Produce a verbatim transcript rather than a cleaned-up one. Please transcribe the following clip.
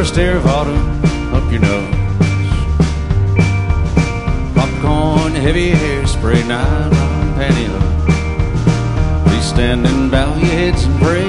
first air of autumn up your nose. Popcorn, heavy hairspray, nylon pantyhose. Please stand and bow your heads and pray.